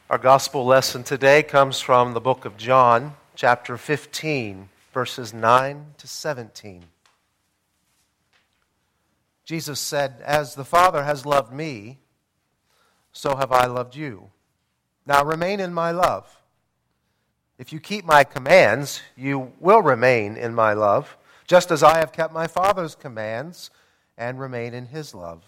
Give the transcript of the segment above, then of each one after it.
Our gospel lesson today comes from the book of John, chapter 15, verses 9 to 17. Jesus said, "As the Father has loved me, so have I loved you. Now remain in my love. If you keep my commands, you will remain in my love, just as I have kept my Father's commands and remain in his love.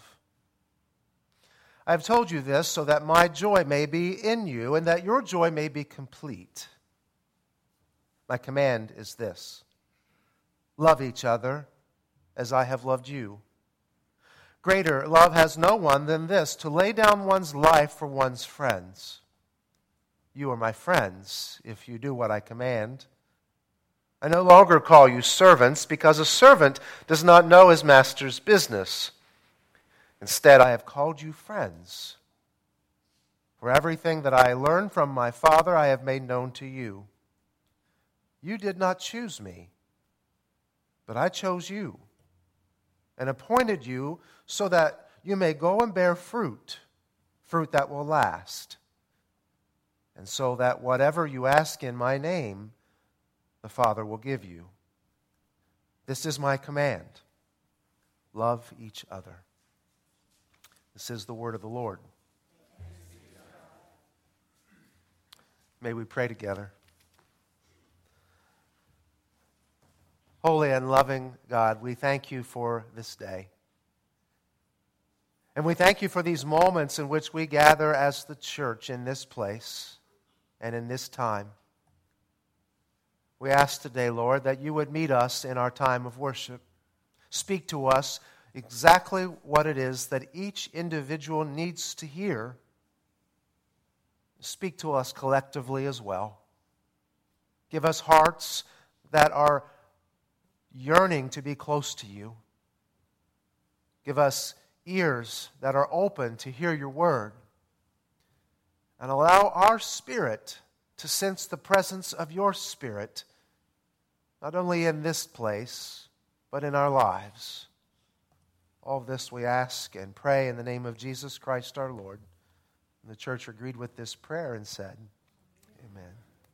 I have told you this so that my joy may be in you and that your joy may be complete. My command is this: love each other as I have loved you. Greater love has no one than this, to lay down one's life for one's friends. You are my friends if you do what I command. I no longer call you servants, because a servant does not know his master's business. Instead, I have called you friends. For everything that I learned from my Father I have made known to you. You did not choose me, but I chose you and appointed you so that you may go and bear fruit that will last, and so that whatever you ask in my name, the Father will give you. This is my command: love each other." This is the word of the Lord. May we pray together. Holy and loving God, we thank you for this day. And we thank you for these moments in which we gather as the church in this place and in this time. We ask today, Lord, that you would meet us in our time of worship. Speak to us exactly what it is that each individual needs to hear. Speak to us collectively as well. Give us hearts that are yearning to be close to you. Give us ears that are open to hear your word. And allow our spirit to sense the presence of your Spirit, not only in this place, but in our lives. All of this we ask and pray in the name of Jesus Christ our Lord. And the church agreed with this prayer and said, Amen.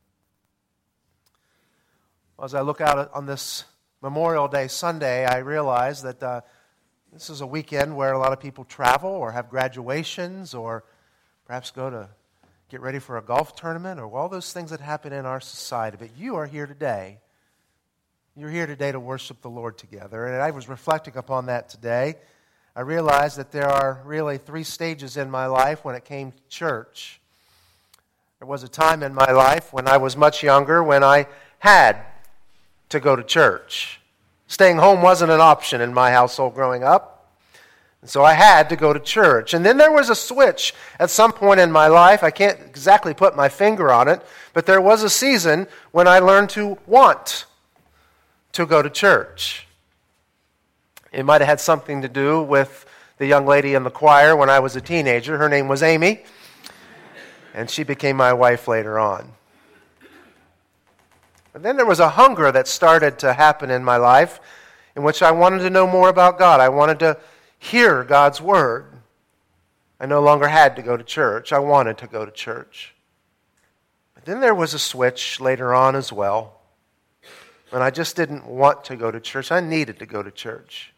Well, as I look out on this Memorial Day Sunday, I realize that this is a weekend where a lot of people travel or have graduations or perhaps go to get ready for a golf tournament or all those things that happen in our society. But you are here today. You're here today to worship the Lord together. And I was reflecting upon that today. I realized that there are really 3 stages in my life when it came to church. There was a time in my life when I was much younger when I had to go to church. Staying home wasn't an option in my household growing up. And so I had to go to church. And then there was a switch at some point in my life. I can't exactly put my finger on it, but there was a season when I learned to want to go to church. It might have had something to do with the young lady in the choir when I was a teenager. Her name was Amy, and she became my wife later on. But then there was a hunger that started to happen in my life in which I wanted to know more about God. I wanted to hear God's word. I no longer had to go to church. I wanted to go to church. But then there was a switch later on as well. When I just didn't want to go to church. I needed to go to church.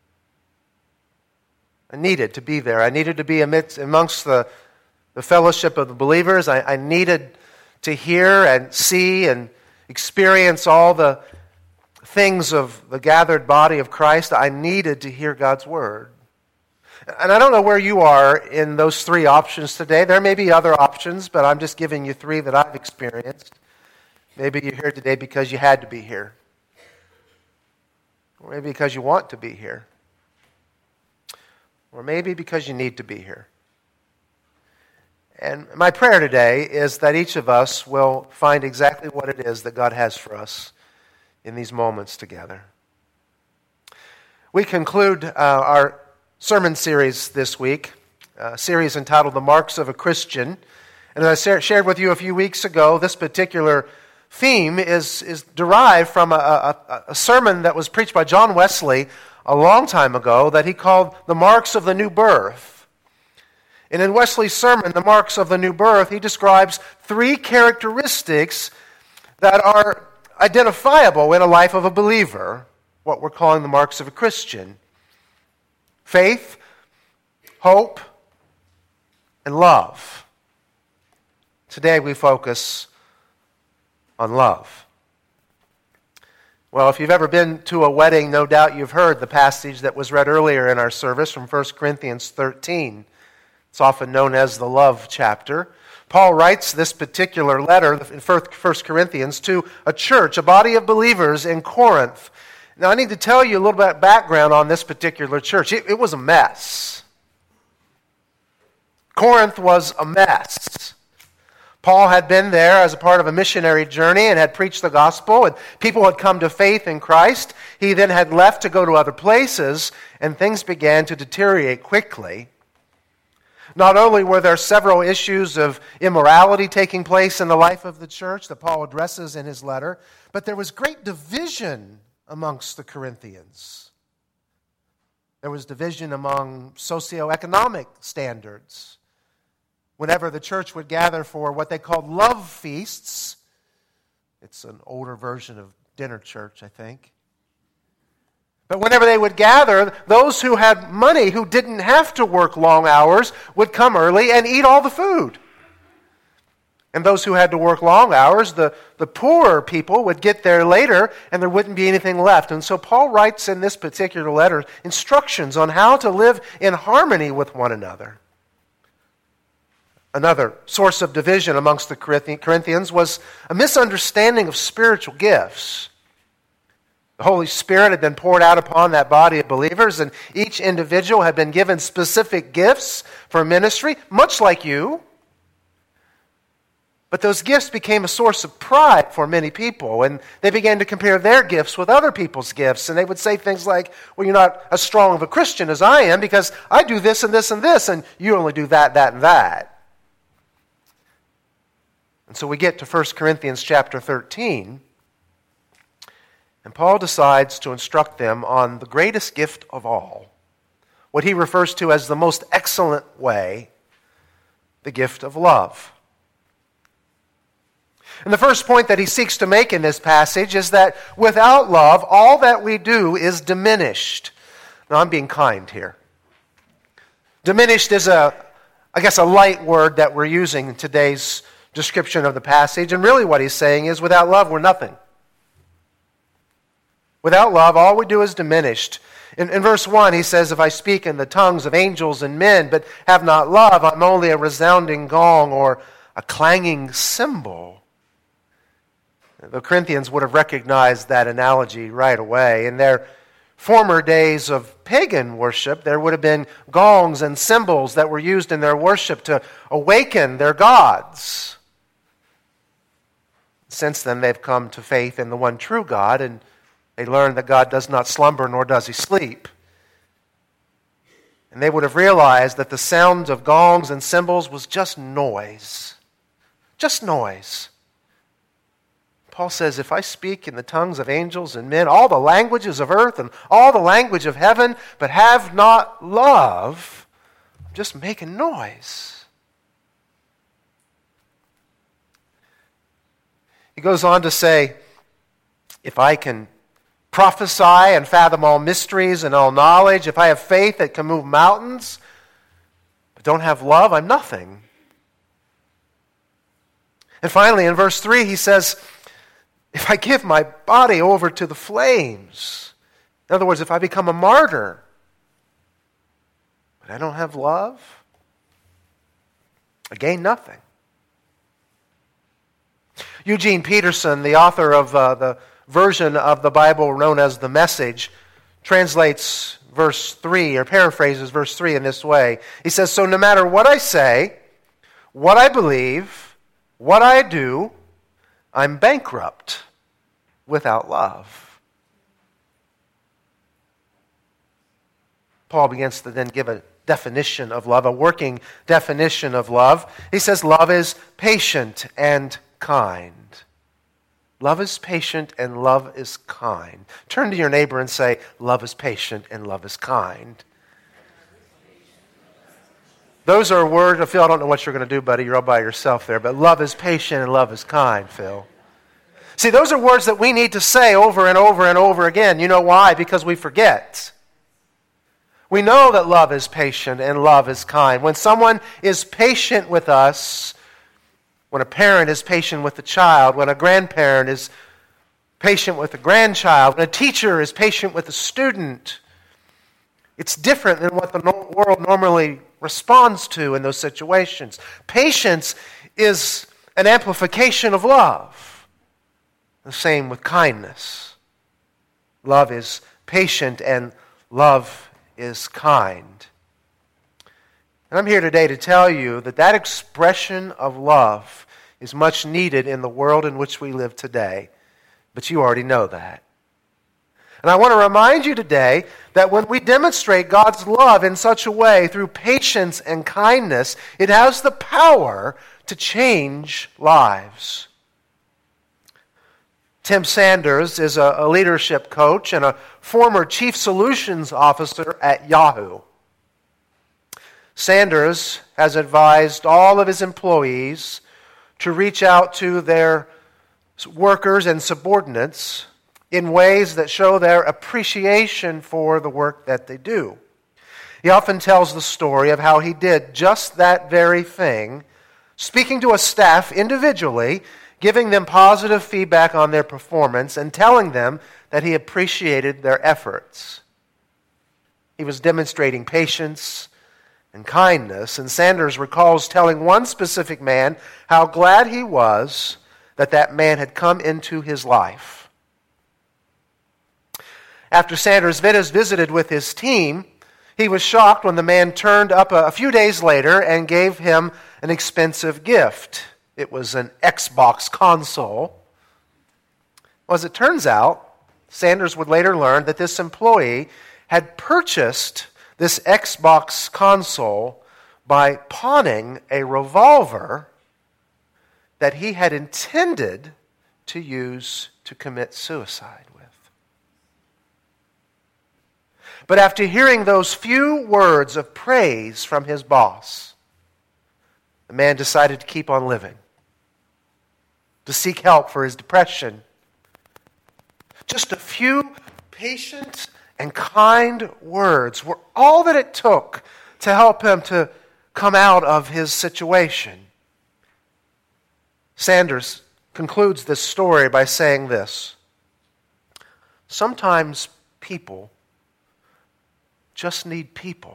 I needed to be there. I needed to be amongst the fellowship of the believers. I needed to hear and see and experience all the things of the gathered body of Christ. I needed to hear God's word. And I don't know where you are in those 3 options today. There may be other options, but I'm just giving you 3 that I've experienced. Maybe you're here today because you had to be here. Or maybe because you want to be here. Or maybe because you need to be here. And my prayer today is that each of us will find exactly what it is that God has for us in these moments together. We conclude our sermon series this week, a series entitled The Marks of a Christian. And as I shared with you a few weeks ago, this particular theme is derived from a sermon that was preached by John Wesley a long time ago that he called The Marks of the New Birth. And in Wesley's sermon, The Marks of the New Birth, he describes 3 characteristics that are identifiable in a life of a believer, what we're calling the marks of a Christian: faith, hope, and love. Today we focus on love. Well, if you've ever been to a wedding, no doubt you've heard the passage that was read earlier in our service from 1 Corinthians 13. It's often known as the love chapter. Paul writes this particular letter in 1 Corinthians to a church, a body of believers in Corinth. Now, I need to tell you a little bit of background on this particular church. It was a mess. Corinth was a mess. Paul had been there as a part of a missionary journey and had preached the gospel, and people had come to faith in Christ. He then had left to go to other places, and things began to deteriorate quickly. Not only were there several issues of immorality taking place in the life of the church that Paul addresses in his letter, but there was great division amongst the Corinthians. There was division among socioeconomic standards. Whenever the church would gather for what they called love feasts, it's an older version of dinner church, I think. But whenever they would gather, those who had money, who didn't have to work long hours, would come early and eat all the food. And those who had to work long hours, the poorer people, would get there later and there wouldn't be anything left. And so Paul writes in this particular letter instructions on how to live in harmony with one another. Another source of division amongst the Corinthians was a misunderstanding of spiritual gifts. The Holy Spirit had been poured out upon that body of believers, and each individual had been given specific gifts for ministry, much like you. But those gifts became a source of pride for many people, and they began to compare their gifts with other people's gifts. And they would say things like, well, you're not as strong of a Christian as I am because I do this and this and this, and you only do that, that, and that. And so we get to 1 Corinthians chapter 13, and Paul decides to instruct them on the greatest gift of all, what he refers to as the most excellent way, the gift of love. And the first point that he seeks to make in this passage is that without love, all that we do is diminished. Now, I'm being kind here. Diminished is a light word that we're using in today's description of the passage. And really what he's saying is without love, we're nothing. Without love, all we do is diminished. In verse 1, he says, if I speak in the tongues of angels and men, but have not love, I'm only a resounding gong or a clanging cymbal. The Corinthians would have recognized that analogy right away. In their former days of pagan worship, there would have been gongs and cymbals that were used in their worship to awaken their gods. Since then, they've come to faith in the one true God, and they learned that God does not slumber, nor does he sleep. And they would have realized that the sound of gongs and cymbals was just noise. Just noise. Paul says, if I speak in the tongues of angels and men, all the languages of earth and all the language of heaven, but have not love, I'm just making noise. He goes on to say, if I can prophesy and fathom all mysteries and all knowledge, if I have faith that can move mountains, but don't have love, I'm nothing. And finally, in verse 3, he says, if I give my body over to the flames, in other words, if I become a martyr, but I don't have love, I gain nothing. Eugene Peterson, the author of the version of the Bible known as the Message, translates verse 3, or paraphrases verse 3 in this way. He says, so no matter what I say, what I believe, what I do, I'm bankrupt without love. Paul begins to then give a definition of love, a working definition of love. He says love is patient and kind. Love is patient and love is kind. Turn to your neighbor and say, love is patient and love is kind. Those are words, Phil, I don't know what you're going to do, buddy. You're all by yourself there. But love is patient and love is kind, Phil. See, those are words that we need to say over and over and over again. You know why? Because we forget. We know that love is patient and love is kind. When someone is patient with us, when a parent is patient with a child, when a grandparent is patient with a grandchild, when a teacher is patient with a student, it's different than what the world normally responds to in those situations. Patience is an amplification of love. The same with kindness. Love is patient and love is kind. And I'm here today to tell you that that expression of love is much needed in the world in which we live today. But you already know that. And I want to remind you today that when we demonstrate God's love in such a way through patience and kindness, it has the power to change lives. Tim Sanders is a leadership coach and a former chief solutions officer at Yahoo. Sanders has advised all of his employees to reach out to their workers and subordinates in ways that show their appreciation for the work that they do. He often tells the story of how he did just that very thing, speaking to a staff individually, giving them positive feedback on their performance, and telling them that he appreciated their efforts. He was demonstrating patience and kindness, and Sanders recalls telling one specific man how glad he was that that man had come into his life. After Sanders visited with his team, he was shocked when the man turned up a few days later and gave him an expensive gift. It was an Xbox console. Well, as it turns out, Sanders would later learn that this employee had purchased this Xbox console by pawning a revolver that he had intended to use to commit suicide with. But after hearing those few words of praise from his boss, the man decided to keep on living, to seek help for his depression. Just a few patient and kind words were all that it took to help him to come out of his situation. Sanders concludes this story by saying this: sometimes people just need people.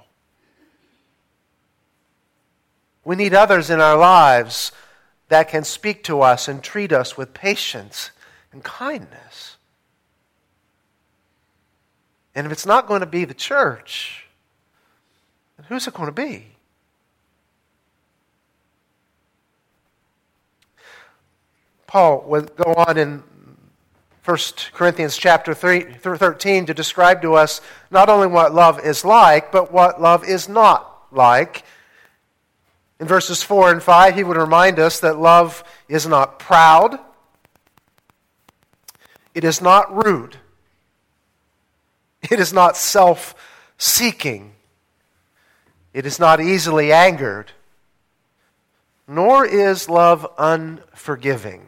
We need others in our lives that can speak to us and treat us with patience and kindness. And if it's not going to be the church, then who's it going to be? Paul would go on in 1 Corinthians chapter 13 to describe to us not only what love is like, but what love is not like. In verses 4 and 5, he would remind us that love is not proud, it is not rude, it is not self-seeking, it is not easily angered, nor is love unforgiving.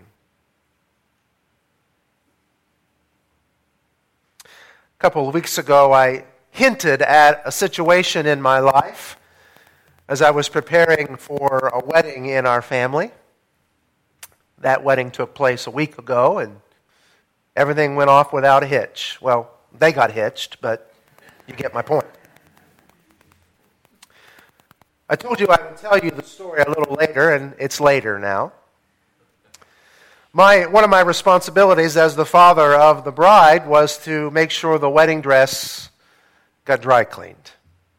A couple of weeks ago, I hinted at a situation in my life as I was preparing for a wedding in our family. That wedding took place a week ago, and everything went off without a hitch. Well, they got hitched, but you get my point. I told you I would tell you the story a little later, and it's later now. One of my responsibilities as the father of the bride was to make sure the wedding dress got dry cleaned.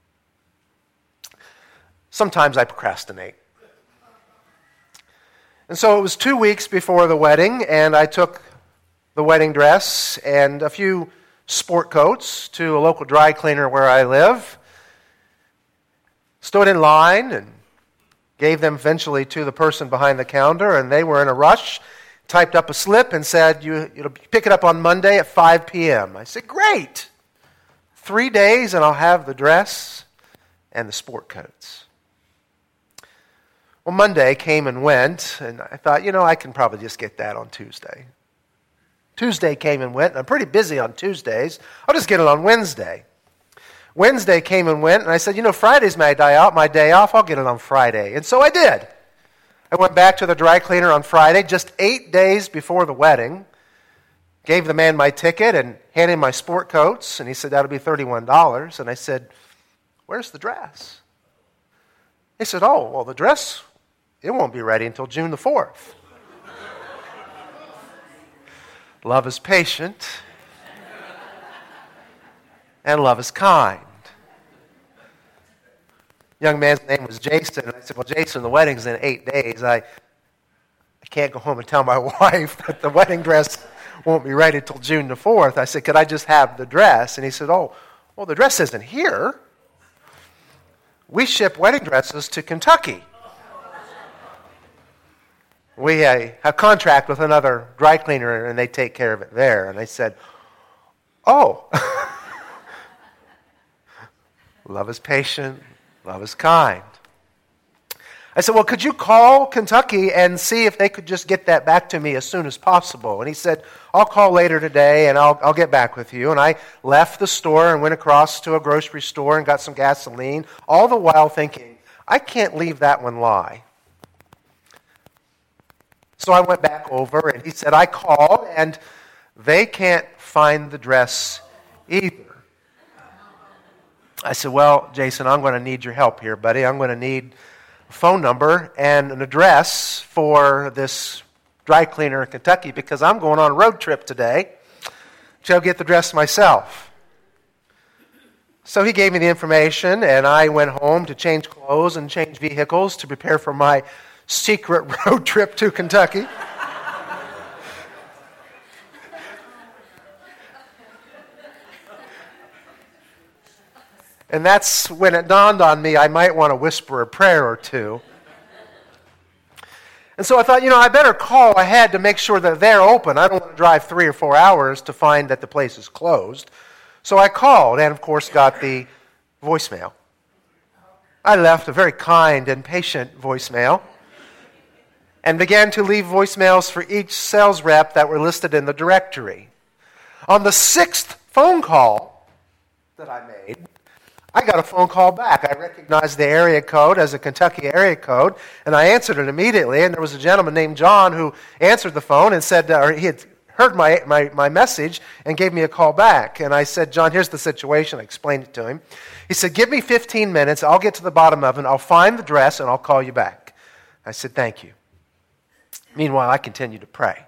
Sometimes I procrastinate. And so it was 2 weeks before the wedding, and I took the wedding dress and a few sport coats to a local dry cleaner where I live, stood in line and gave them eventually to the person behind the counter, and they were in a rush, typed up a slip and said, you pick it up on Monday at 5 p.m. I said, great. 3 days and I'll have the dress and the sport coats. Well, Monday came and went, and I thought, I can probably just get that on Tuesday. Tuesday came and went, and I'm pretty busy on Tuesdays. I'll just get it on Wednesday. Wednesday came and went, and I said, Friday's my day off, I'll get it on Friday. And so I did. I went back to the dry cleaner on Friday, just 8 days before the wedding, gave the man my ticket and handed him my sport coats, and he said, that'll be $31. And I said, where's the dress? He said, oh, well, the dress, it won't be ready until June the 4th. Love is patient, and love is kind. Young man's name was Jason, and I said, well, Jason, the wedding's in 8 days. I can't go home and tell my wife that the wedding dress won't be ready till June the 4th. I said, could I just have the dress? And he said, oh, well, the dress isn't here. We ship wedding dresses to Kentucky. We have a contract with another dry cleaner, and they take care of it there. And I said, oh. Love is patient. Love is kind. I said, well, could you call Kentucky and see if they could just get that back to me as soon as possible? And he said, I'll call later today, and I'll get back with you. And I left the store and went across to a grocery store and got some gasoline, all the while thinking, I can't leave that one lie. So I went back over, and he said, I called, and they can't find the dress either. I said, well, Jason, I'm going to need your help here, buddy. I'm going to need a phone number and an address for this dry cleaner in Kentucky because I'm going on a road trip today. I'll get the dress myself. So he gave me the information, and I went home to change clothes and change vehicles to prepare for my secret road trip to Kentucky. And that's when it dawned on me I might want to whisper a prayer or two. And so I thought, I better call ahead to make sure that they're open. I don't want to drive 3 or 4 hours to find that the place is closed. So I called and, of course, got the voicemail. I left a very kind and patient voicemail and began to leave voicemails for each sales rep that were listed in the directory. On the 6th phone call that I made, I got a phone call back. I recognized the area code as a Kentucky area code, and I answered it immediately. And there was a gentleman named John who answered the phone and said, or he had heard my message and gave me a call back. And I said, John, here's the situation. I explained it to him. He said, give me 15 minutes. I'll get to the bottom of it. I'll find the dress, and I'll call you back. I said, thank you. Meanwhile, I continued to pray.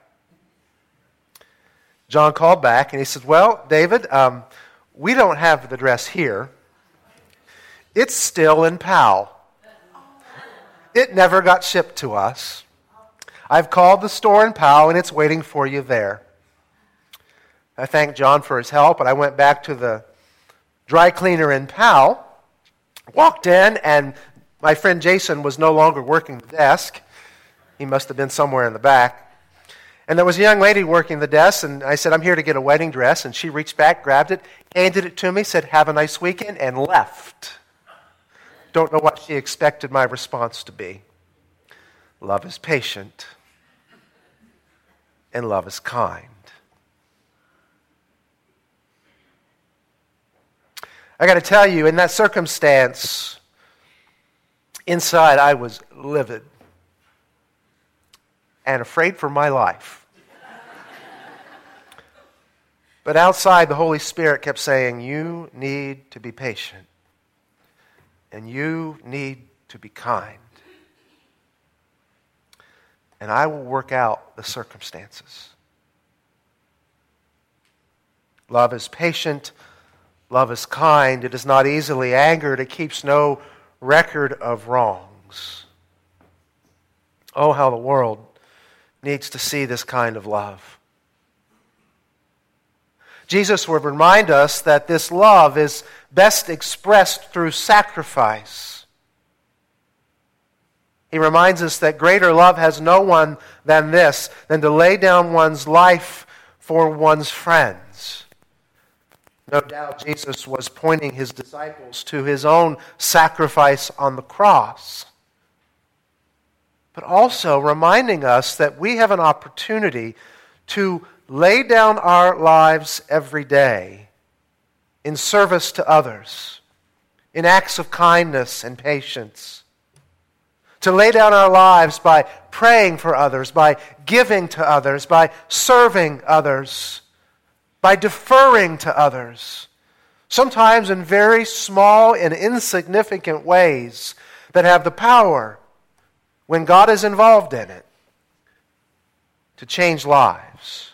John called back, and he said, well, David, we don't have the dress here. It's still in Powell. It never got shipped to us. I've called the store in Powell, and it's waiting for you there. I thanked John for his help, and I went back to the dry cleaner in Powell, walked in, and my friend Jason was no longer working the desk. He must have been somewhere in the back. And there was a young lady working the desk, and I said, I'm here to get a wedding dress. And she reached back, grabbed it, handed it to me, said, have a nice weekend, and left. Don't know what she expected my response to be. Love is patient, and love is kind. I got to tell you, in that circumstance, inside I was livid and afraid for my life. But outside, the Holy Spirit kept saying, you need to be patient. And you need to be kind. And I will work out the circumstances. Love is patient. Love is kind. It is not easily angered. It keeps no record of wrongs. Oh, how the world needs to see this kind of love. Jesus would remind us that this love is best expressed through sacrifice. He reminds us that greater love has no one than this, than to lay down one's life for one's friends. No doubt Jesus was pointing his disciples to his own sacrifice on the cross. but also reminding us that we have an opportunity to lay down our lives every day in service to others, in acts of kindness and patience. To lay down our lives by praying for others, by giving to others, by serving others, by deferring to others, sometimes in very small and insignificant ways that have the power, when God is involved in it, to change lives.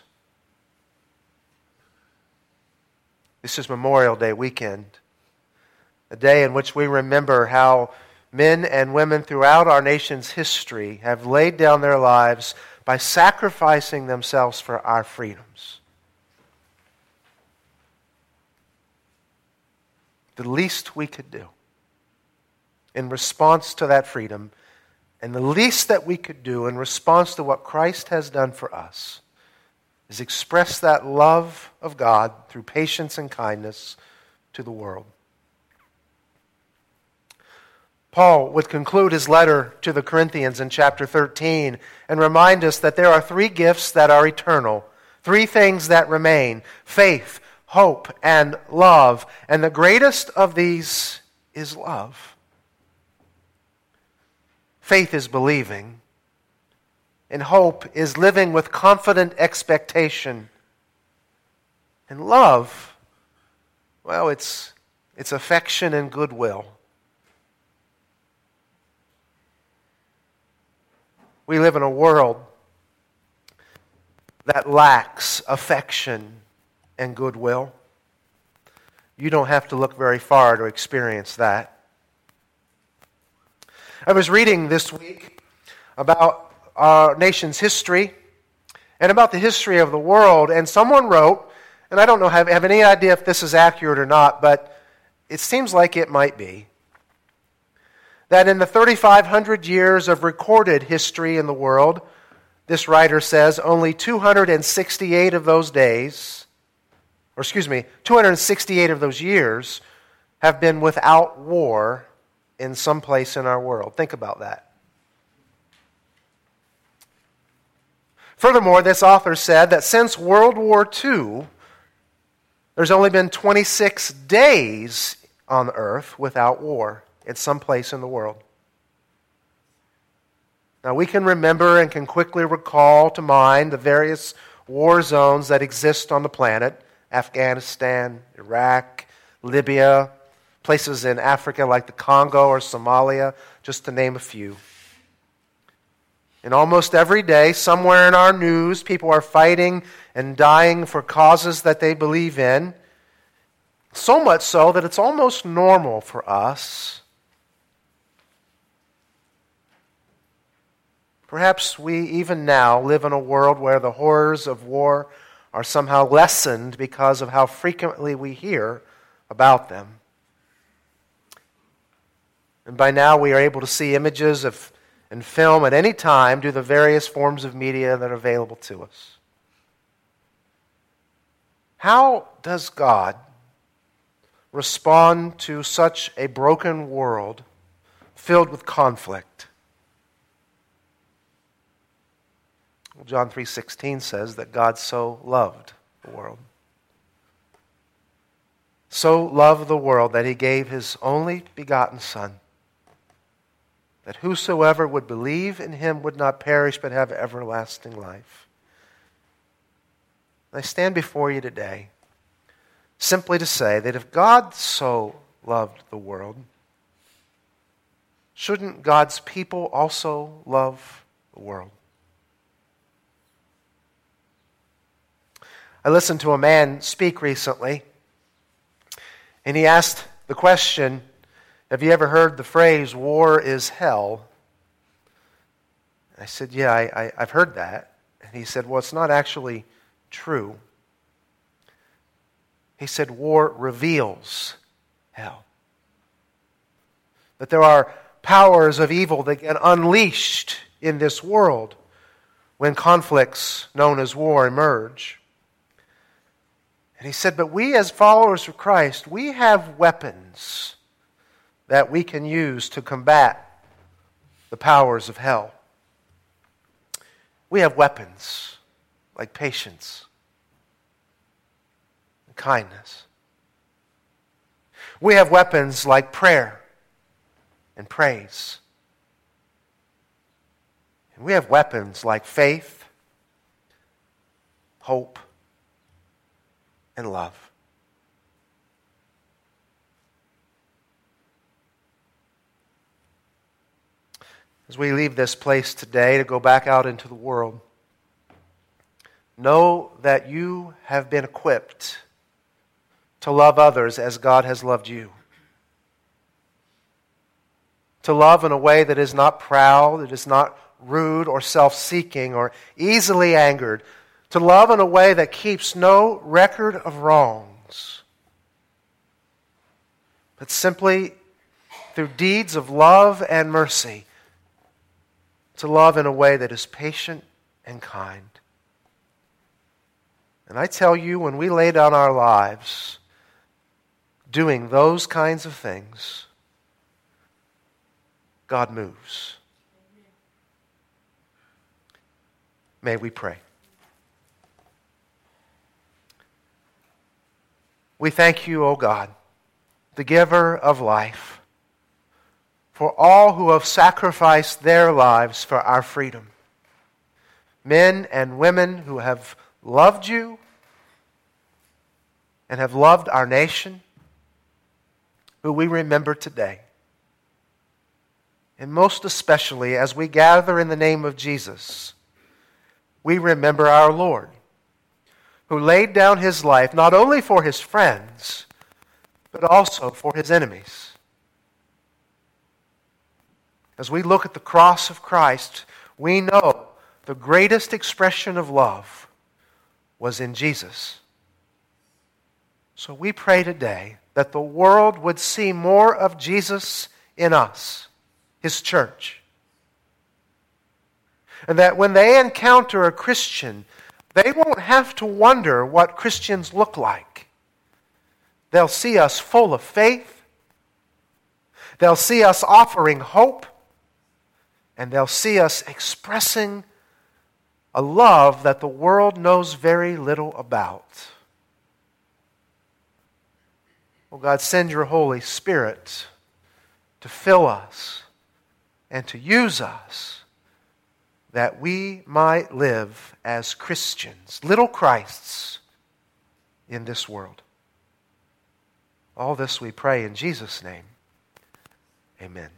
This is Memorial Day weekend, a day in which we remember how men and women throughout our nation's history have laid down their lives by sacrificing themselves for our freedoms. The least we could do in response to that freedom, and the least that we could do in response to what Christ has done for us, is express that love of God through patience and kindness to the world. Paul would conclude his letter to the Corinthians in chapter 13 and remind us that there are three gifts that are eternal, three things that remain: faith, hope, and love. And the greatest of these is love. Faith is believing, and hope is living with confident expectation. And love, well, it's affection and goodwill. We live in a world that lacks affection and goodwill. You don't have to look very far to experience that. I was reading this week about our nation's history and about the history of the world, and someone wrote, and I don't know, have any idea if this is accurate or not, but it seems like it might be, that in the 3,500 years of recorded history in the world, this writer says only 268 of those days, 268 of those years have been without war in some place in our world. Think about that. Furthermore, this author said that since World War II, there's only been 26 days on earth without war in some place in the world. Now, we can remember and can quickly recall to mind the various war zones that exist on the planet: Afghanistan, Iraq, Libya, places in Africa like the Congo or Somalia, just to name a few. And almost every day, somewhere in our news, people are fighting and dying for causes that they believe in, so much so that it's almost normal for us. Perhaps we even now live in a world where the horrors of war are somehow lessened because of how frequently we hear about them. And by now we are able to see images and film at any time due to the various forms of media that are available to us. How does God respond to such a broken world filled with conflict? Well, John 3:16 says that God so loved the world. So loved the world that he gave his only begotten Son, that whosoever would believe in him would not perish but have everlasting life. I stand before you today simply to say that if God so loved the world, shouldn't God's people also love the world? I listened to a man speak recently, and he asked the question, have you ever heard the phrase, war is hell? I said, yeah, I've heard that. And he said, well, it's not actually true. He said, war reveals hell. That there are powers of evil that get unleashed in this world when conflicts known as war emerge. And he said, but we as followers of Christ, we have weapons that we can use to combat the powers of hell. We have weapons like patience and kindness. We have weapons like prayer and praise. And we have weapons like faith, hope, and love. As we leave this place today to go back out into the world, know that you have been equipped to love others as God has loved you. To love in a way that is not proud, that is not rude or self-seeking or easily angered. To love in a way that keeps no record of wrongs, but simply through deeds of love and mercy, to love in a way that is patient and kind. And I tell you, when we lay down our lives doing those kinds of things, God moves. May we pray. We thank you, O God, the giver of life, for all who have sacrificed their lives for our freedom. Men and women who have loved you and have loved our nation, who we remember today. And most especially as we gather in the name of Jesus, we remember our Lord, who laid down his life not only for his friends, but also for his enemies. As we look at the cross of Christ, we know the greatest expression of love was in Jesus. So we pray today that the world would see more of Jesus in us, his church. And that when they encounter a Christian, they won't have to wonder what Christians look like. They'll see us full of faith. They'll see us offering hope. And they'll see us expressing a love that the world knows very little about. Oh God, send your Holy Spirit to fill us and to use us, that we might live as Christians, little Christs, in this world. All this we pray in Jesus' name. Amen.